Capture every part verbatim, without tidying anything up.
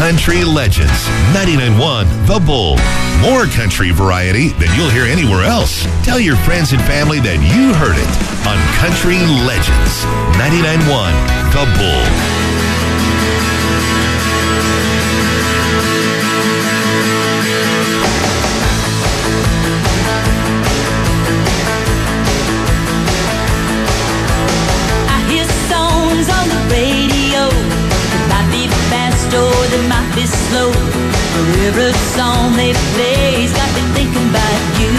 Country Legends, ninety-nine point one The Bull. More country variety than you'll hear anywhere else. Tell your friends and family that you heard it on Country Legends, ninety-nine point one The Bull. That might be slow, but every song they play's got me thinking about you.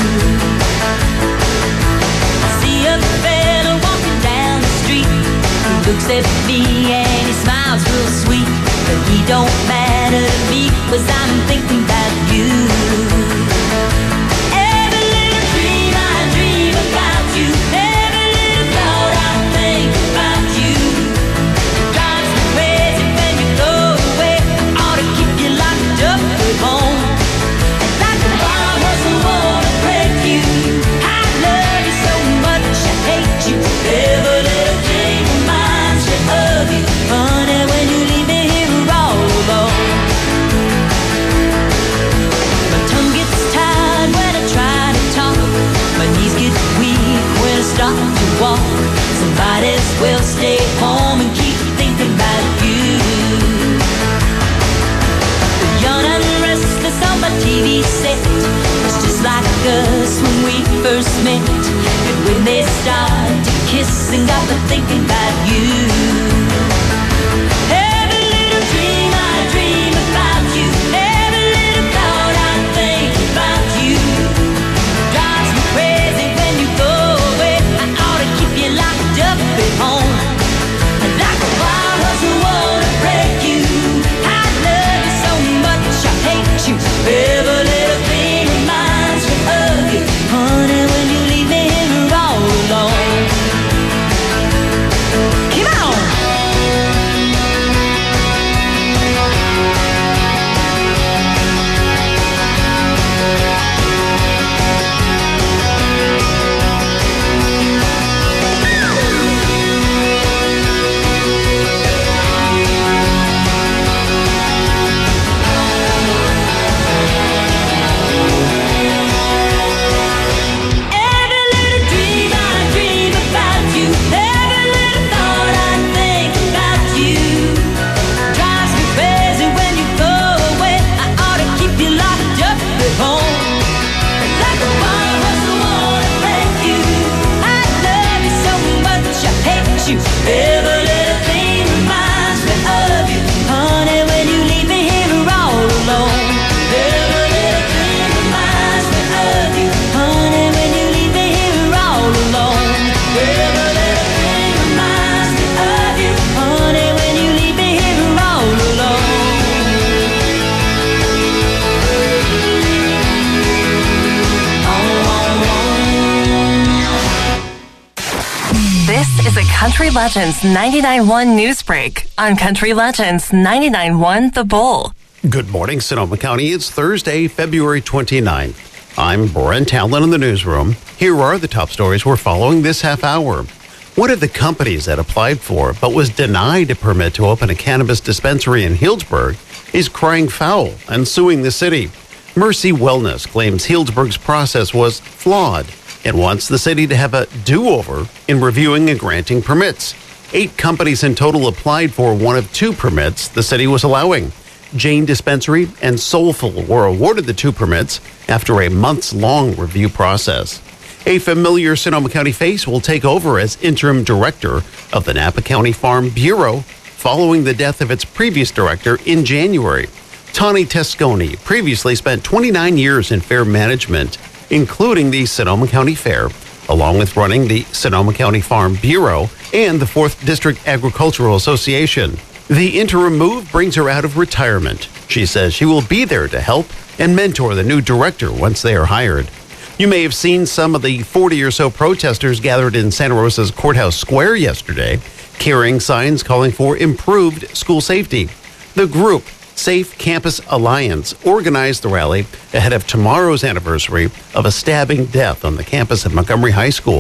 I see a fella walking down the street. He looks at me and he smiles real sweet, but he don't matter to me, 'cause I'm thinking about you. Every little dream I dream about you, every little thought I think about you. Drives me crazy when you go away. Ought to keep you locked up at home. And like a bomb doesn't wanna break you. I love you so much, I hate you. Every little thing reminds me of you. Honey, when you leave me here all alone. My tongue gets tired when I try to talk. My knees get weak when I start to walk. Somebody's will stay home and keep thinking about you. The young and restless on my T V set. It's just like us when we first met. And when they start to kiss and got me thinking about you. Every little dream I dream about you. Every little thought I think about you. Drives me crazy when you go away. I ought to keep you locked up at home. Like a wild doesn't wanna break you. I love you so much, I hate you. Every little thing reminds me of you. Honey, when you leave me here all alone. Come on! Every little dream I dream about you. Every little thought I think about you. Drives me crazy when you go away. I ought to keep you locked up at home. Like a bomb doesn't wanna break you. I love you so much, I hate you. Every little thing reminds me of you. Honey, when you leave me here all alone. Every little thing reminds me of you. Honey, when you leave me here all alone. Every little thing reminds me of you. Honey, when you leave me here all alone. This is a Country Legends ninety-nine point one news break on Country Legends ninety-nine point one The Bull. Good morning, Sonoma County. It's Thursday, February twenty-ninth. I'm Brent Allen in the newsroom. Here are the top stories we're following this half hour. One of the companies that applied for but was denied a permit to open a cannabis dispensary in Healdsburg is crying foul and suing the city. Mercy Wellness claims Healdsburg's process was flawed and wants the city to have a do-over in reviewing and granting permits. Eight companies in total applied for one of two permits the city was allowing. Jane Dispensary and Soulful were awarded the two permits after a months-long review process. A familiar Sonoma County face will take over as interim director of the Napa County Farm Bureau following the death of its previous director in January. Tawny Tesconi previously spent twenty-nine years in fair management, including the Sonoma County Fair, along with running the Sonoma County Farm Bureau and the fourth District Agricultural Association. The interim move brings her out of retirement. She says she will be there to help and mentor the new director once they are hired. You may have seen some of the forty or so protesters gathered in Santa Rosa's Courthouse Square yesterday, carrying signs calling for improved school safety. The group, Safe Campus Alliance, organized the rally ahead of tomorrow's anniversary of a stabbing death on the campus at Montgomery High School.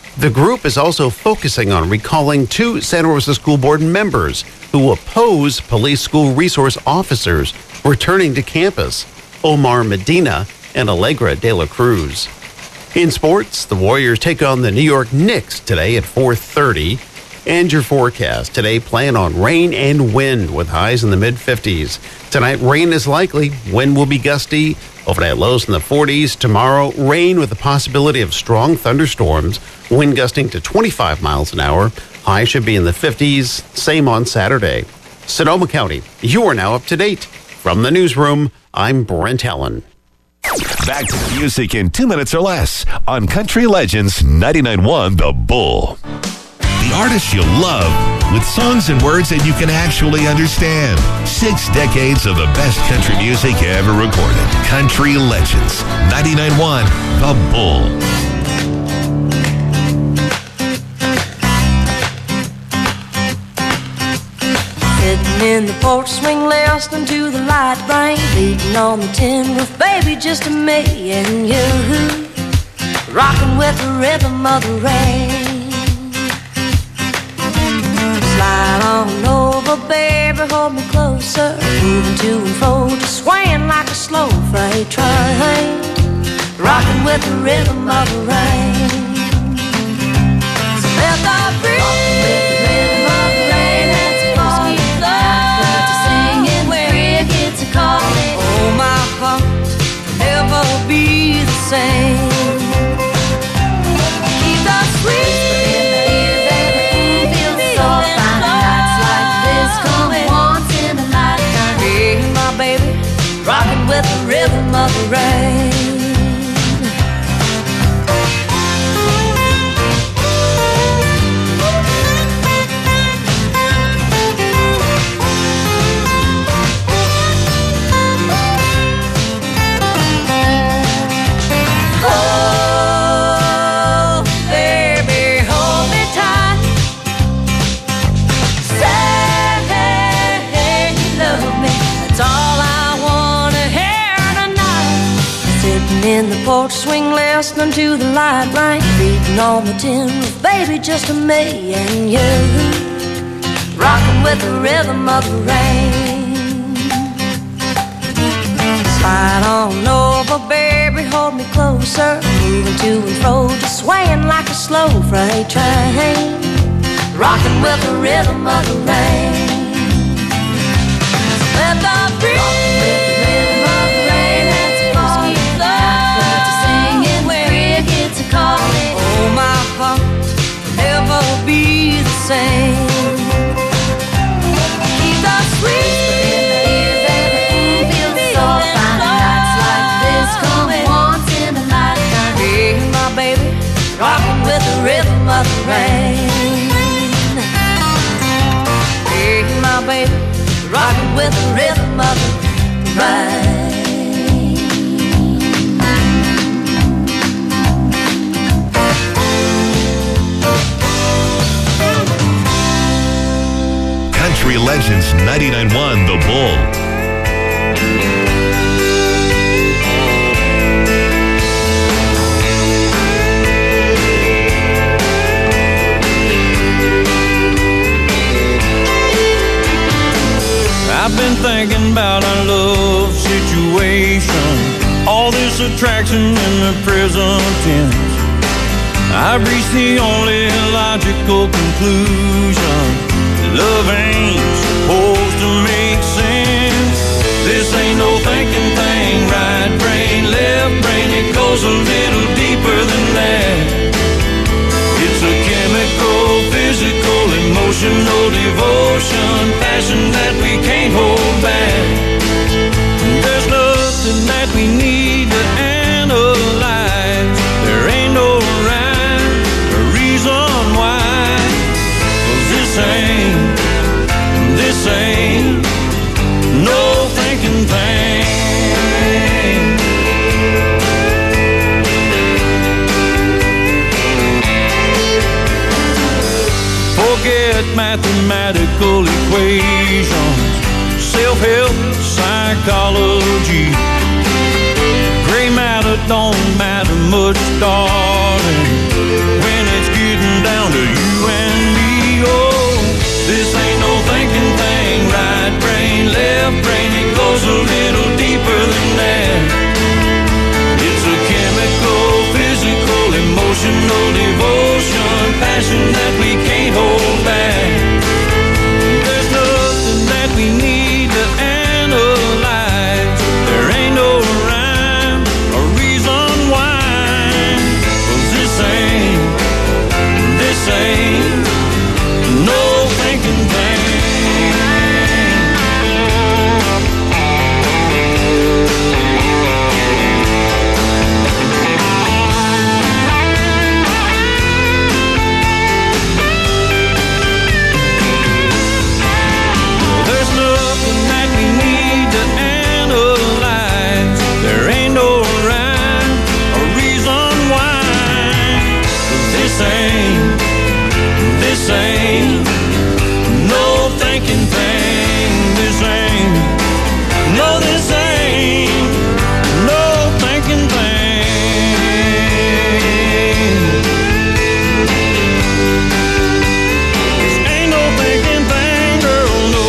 The group is also focusing on recalling two Santa Rosa School Board members who oppose police school resource officers returning to campus, Omar Medina and Allegra de la Cruz. In sports, the Warriors take on the New York Knicks today at four thirty. And your forecast. Today, plan on rain and wind with highs in the mid-fifties. Tonight, rain is likely. Wind will be gusty. Overnight lows in the forties. Tomorrow, rain with the possibility of strong thunderstorms. Wind gusting to twenty-five miles an hour. High should be in the fifties. Same on Saturday. Sonoma County, you are now up to date. From the newsroom, I'm Brent Allen. Back to music in two minutes or less on Country Legends ninety-nine point one The Bull. The artists you love with songs and words that you can actually understand. Six decades of the best country music ever recorded. Country Legends ninety-nine point one The Bull. Sitting in the porch swing, listening to the light rain, beating on the tin roof, baby, just me and you, rocking with the rhythm of the rain. Slide on over, baby, hold me closer, moving to and fro, just swaying like a slow freight train, rocking with the rhythm of the rain. So let the breeze. Oh, my heart will never be the same. Keep the sweet spirit in the air, baby. Feels so fine. Nights like this come once in a lifetime. Hey, my baby, rocking with the rhythm of the rain. In the porch swing, listening to the light rain, beating on the tin roof, baby, just me and you, rocking with the rhythm of the rain. Slide on over, baby, hold me closer, moving to and fro, just swaying like a slow freight train, rocking with the rhythm of the rain. Let the breeze. Oh, my heart will never be the same. Keep the sweet spirit in the air, baby. Feels so fine. Nights like this come once in a lifetime. Hey, my baby, rocking with the rhythm of the rain. Hey, my baby, rocking with the rhythm of the rain. Country Legends ninety-nine point one The Bull. I've been thinking about our love situation, all this attraction in the present tense. I've reached the only logical conclusion. Love ain't supposed to make sense. This ain't no thinking thing. Right brain, left brain, it goes a little deeper than that. It's a chemical, physical, emotional devotion, passion that we can't hold back. There's nothing that we need to analyze. There ain't no rhyme or reason why. 'Cause this ain't This ain't no thinking thing. Forget mathematical equations, self-help, psychology. Gray matter don't matter much, darling, when it's good. goes a little deeper than that. It's a chemical, physical, emotional devotion, passion that we can't hold back. There's nothing that we need to analyze. There ain't no rhyme or reason why. 'Cause this ain't, this ain't no thinking thing. There's nothing that we need to analyze. There ain't no rhyme or reason why. 'Cause this ain't, this ain't no thinking thing. This ain't, no, this ain't no thinking thing. This ain't no thinking thing, girl, no.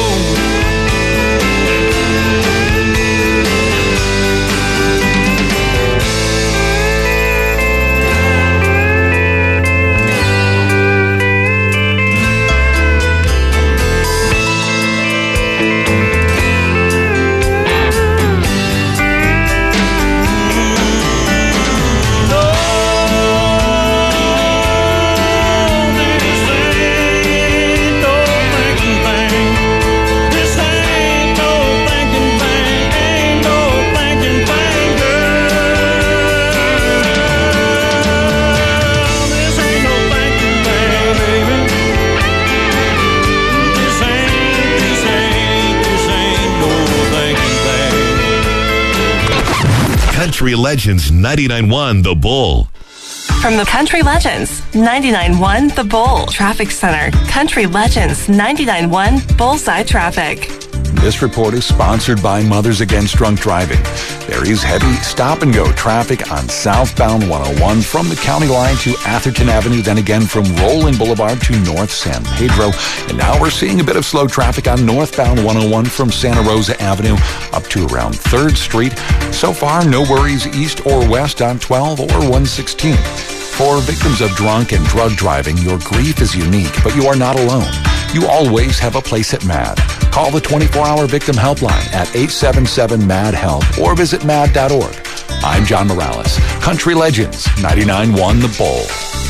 Country Legends ninety-nine point one The Bull. From the Country Legends ninety-nine point one The Bull Traffic Center, Country Legends ninety-nine point one Bullseye Traffic. This report is sponsored by Mothers Against Drunk Driving. There is heavy stop-and-go traffic on southbound one oh one from the county line to Atherton Avenue, then again from Roland Boulevard to North San Pedro. And now we're seeing a bit of slow traffic on northbound one oh one from Santa Rosa Avenue up to around third Street. So far, no worries east or west on twelve or one sixteen. For victims of drunk and drug driving, your grief is unique, but you are not alone. You always have a place at MAD. Call the twenty-four hour victim helpline at eight seven seven M A D HELP or visit mad dot org. I'm John Morales. Country Legends ninety-nine point one The Bull.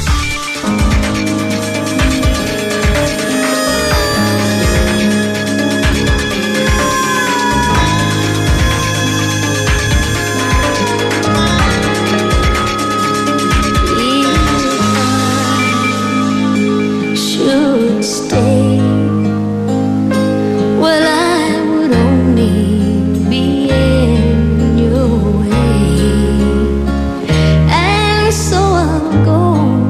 Should stay. Well, I would only be in your way, and so I'll go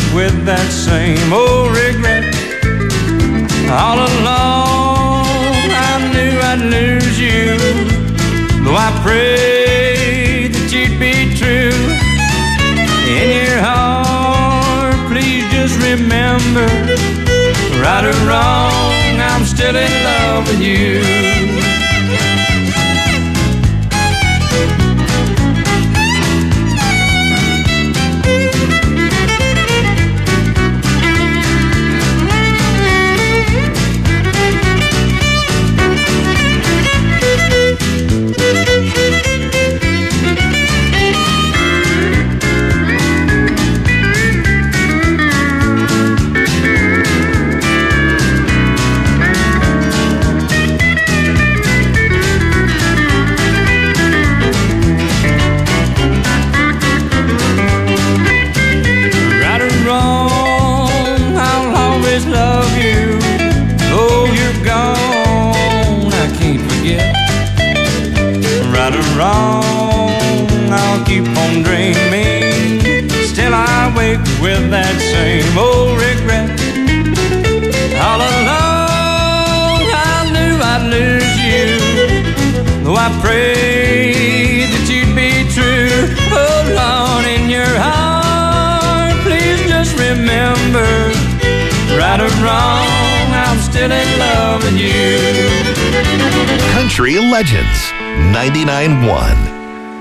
with that same old regret. All along I knew I'd lose you, though I prayed that you'd be true. In your heart, please just remember, right or wrong, I'm still in love with you. I'll keep on dreaming. Still I wake with that same old regret. All along I knew I'd lose you, though I prayed that you'd be true. Hold on in your heart, please just remember, right or wrong, I'm still in love with you. Country Legends ninety-nine point one.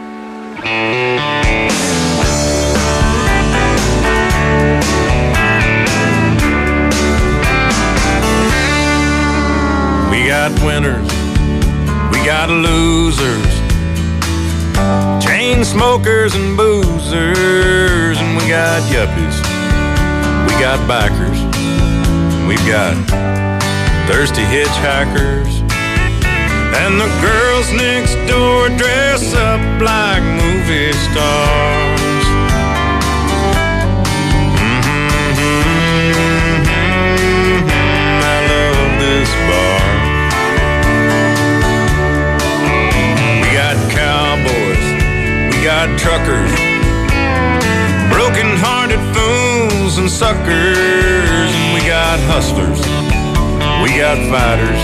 We got winners, we got losers, chain smokers and boozers, and we got yuppies, we got bikers, we've got thirsty hitchhikers, and the girls next door dress up like movie stars. Mm-hmm. I love this bar. We got cowboys, we got truckers, broken-hearted fools and suckers, and we got hustlers, we got fighters,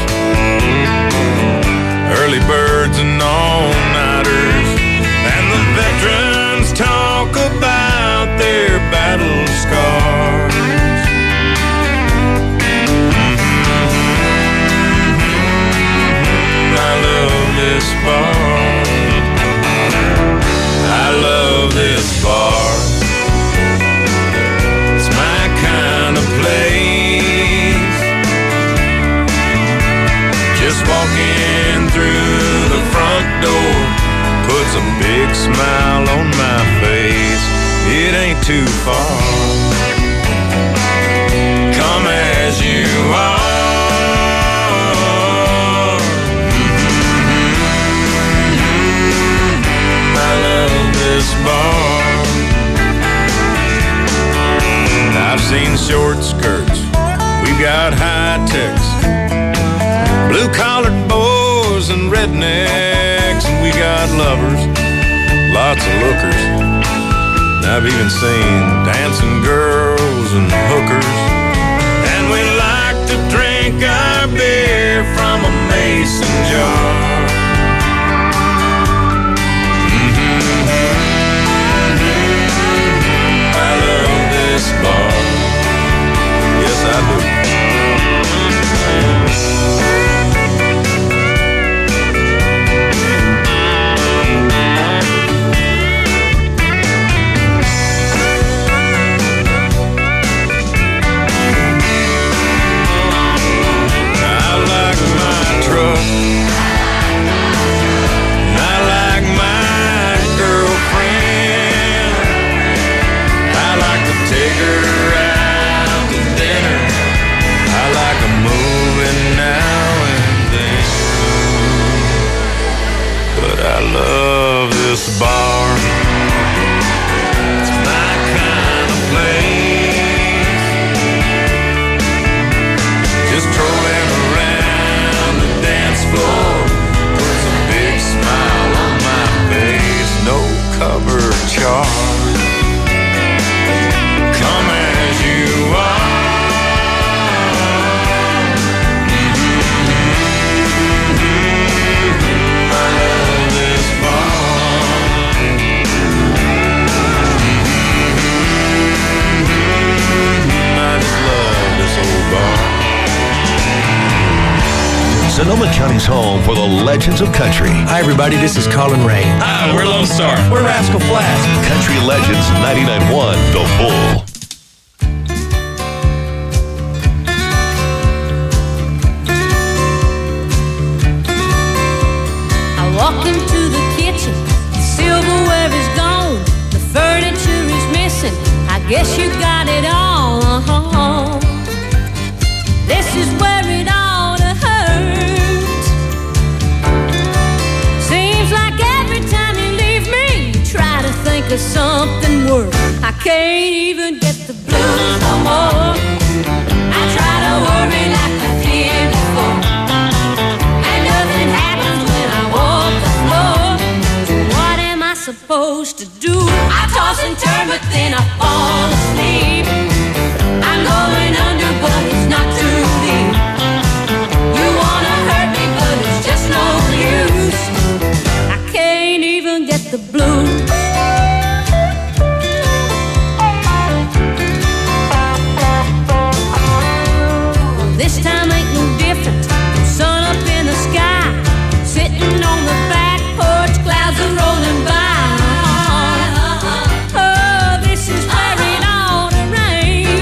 early birds and all-nighters, and the veterans talk about their battle scars. Mm-hmm. I love this bar. I love this bar. It's my kind of place. Just walking through the front door puts a big smile on my face. It ain't too far. Come as you are. Mm-hmm. I love this bar. I've seen short skirts, we've got high techs, blue-collared boys and rednecks, and we got lovers, lots of lookers. I've even seen dancing girls and hookers. And we like to drink our beer from a mason jar. Mm-hmm. I love this bar. Yes, I do. Sonoma County's home for the legends of country. Hi, everybody. This is Colin Ray. Hi, we're Lone Star. We're Rascal Flatts. Country Legends ninety-nine point one, The Bull. I walk into the kitchen, the silverware is gone, the furniture is missing, I guess you got it all. This is where it ought to hurt. Seems like every time you leave me, you try to think of something worse. I can't even get the blues no more. I try to worry like I did before, and nothing happens when I walk the floor. So what am I supposed to do? I toss and turn, but then I fall asleep. I'm going under, but it's not too deep. You wanna hurt me, but it's just no use. I can't even get the blues. This time ain't no different. Sun up in the sky, sitting on the back porch, clouds are rolling by. Oh, this is where it ought to rain.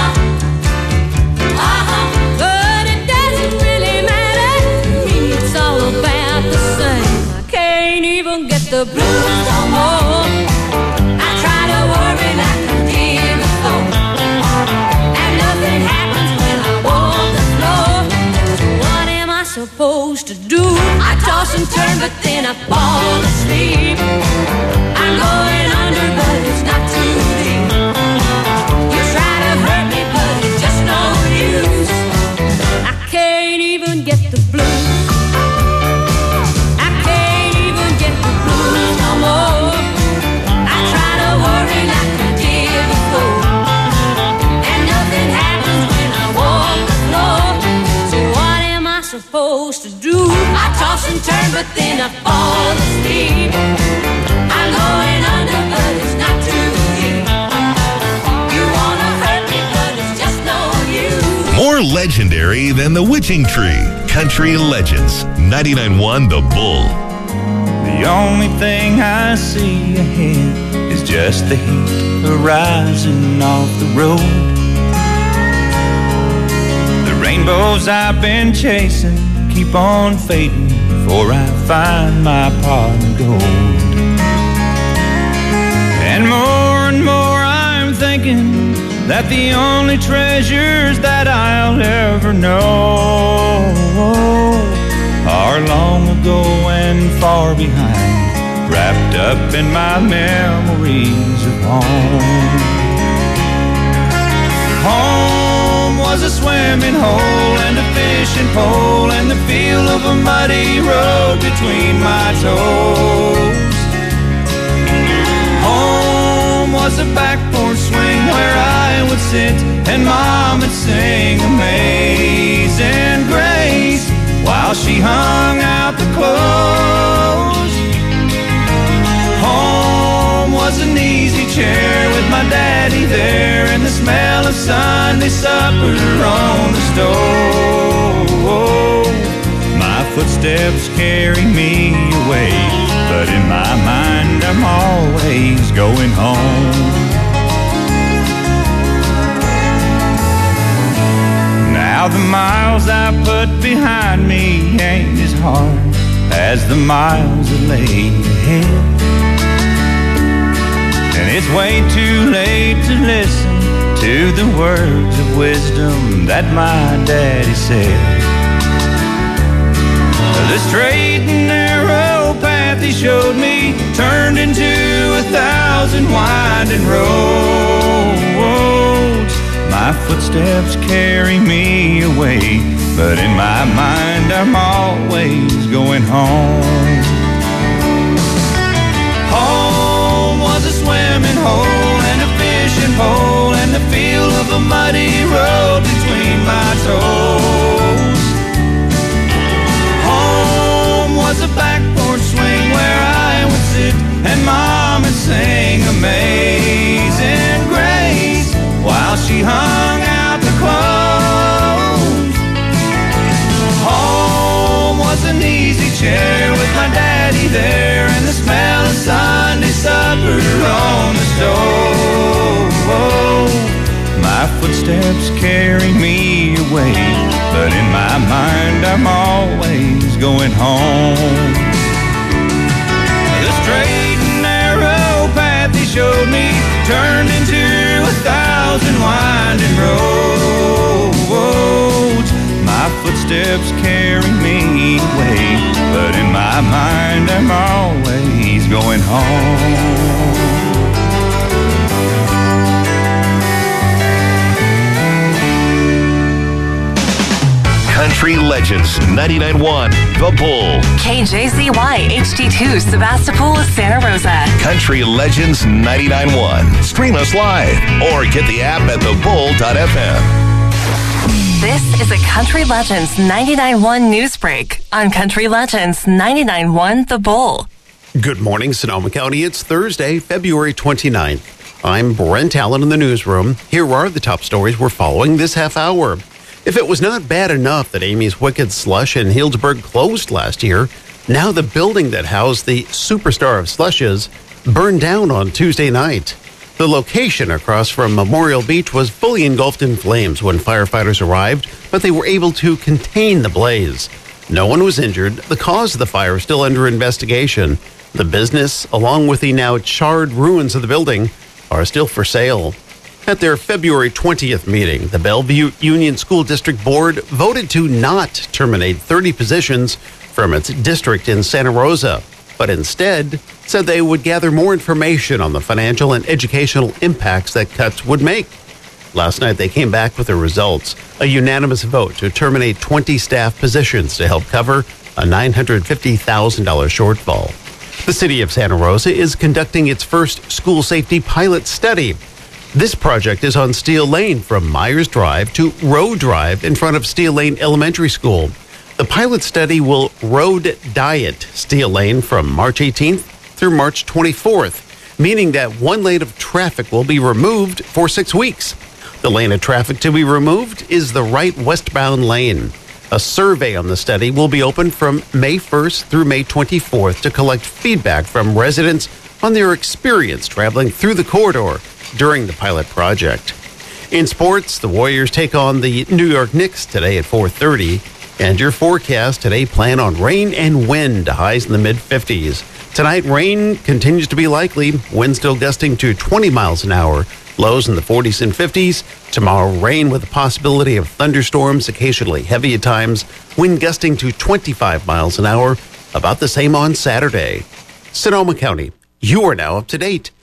But it doesn't really matter to me, it's all about the same. I can't even get the blues no more. I try to worry like I did before, and nothing happens when I walk the floor. So what am I supposed to do? I toss and turn, but then I fall asleep. I'm going under, but it's not too deep. You try to hurt me, but it's just no use. I can't even get the blues. I can't even get the blues no more. I try to worry like I did before, and nothing happens when I walk the floor. So what am I supposed to do? I toss and turn, but then I fall asleep. I'm going under, but it's not too deep. You wanna hurt me, but it's just no use. More legendary than the Witching Tree. Country Legends ninety-nine point one, The Bull. The only thing I see ahead is just the heat arising off the road. The rainbows I've been chasing keep on fading before I find my pot of gold. And more and more I'm thinking that the only treasures that I'll ever know are long ago and far behind, wrapped up in my memories of home. Home was a swimming hole and a fishing pole and the feel of a muddy road between my toes. Home was a back porch swing where I would sit and Mom would sing Amazing Grace while she hung out the clothes. Home was an easy chair with my daddy there and the smell of Sunday supper on the stove. My footsteps carry me away, but in my mind I'm always going home. Now the miles I put behind me ain't as hard as the miles that lay ahead. And it's way too late to listen to the words of wisdom that my daddy said. The straight and narrow path he showed me turned into a thousand winding roads. My footsteps carry me away, but in my mind I'm always going home. Home was a swimming hole and a fishing pole and the feel of a muddy road between my toes. Home was a back porch swing where I would sit and Mom would sing Amazing Grace while she hung out the clothes. Home oh, oh, my footsteps carry me away, but in my mind I'm always going home. The straight and narrow path he showed me turned into a thousand winding roads. My footsteps carry me away, but in my mind I'm always going home. Country Legends ninety-nine point one The Bull. K J Z Y H D two Sebastopol, Santa Rosa. Country Legends ninety-nine point one. Stream us live or get the app at the bull dot f m. This is a Country Legends ninety-nine point one news break on Country Legends ninety-nine point one The Bull. Good morning, Sonoma County. It's Thursday, February twenty-ninth. I'm Brent Allen in the newsroom. Here are the top stories we're following this half hour. If it was not bad enough that Amy's Wicked Slush in Healdsburg closed last year, now the building that housed the superstar of slushes burned down on Tuesday night. The location across from Memorial Beach was fully engulfed in flames when firefighters arrived, but they were able to contain the blaze. No one was injured. The cause of the fire is still under investigation. The business, along with the now charred ruins of the building, are still for sale. At their February twentieth meeting, the Bellevue Union School District Board voted to not terminate thirty positions from its district in Santa Rosa, but instead said they would gather more information on the financial and educational impacts that cuts would make. Last night, they came back with the results, a unanimous vote to terminate twenty staff positions to help cover a nine hundred fifty thousand dollars shortfall. The city of Santa Rosa is conducting its first school safety pilot study. This project is on Steel Lane from Myers Drive to Rowe Drive in front of Steel Lane Elementary School. The pilot study will road diet Steel Lane from March eighteenth through March twenty-fourth, meaning that one lane of traffic will be removed for six weeks. The lane of traffic to be removed is the right westbound lane. A survey on the study will be open from May first through May twenty-fourth to collect feedback from residents on their experience traveling through the corridor during the pilot project. In sports, the Warriors take on the New York Knicks today at four thirty. And your forecast today, plan on rain and wind, highs in the mid-fifties. Tonight, rain continues to be likely, wind still gusting to twenty miles an hour, lows in the forties and fifties. Tomorrow, rain with the possibility of thunderstorms, occasionally heavy at times, wind gusting to twenty-five miles an hour, about the same on Saturday. Sonoma County, you are now up to date.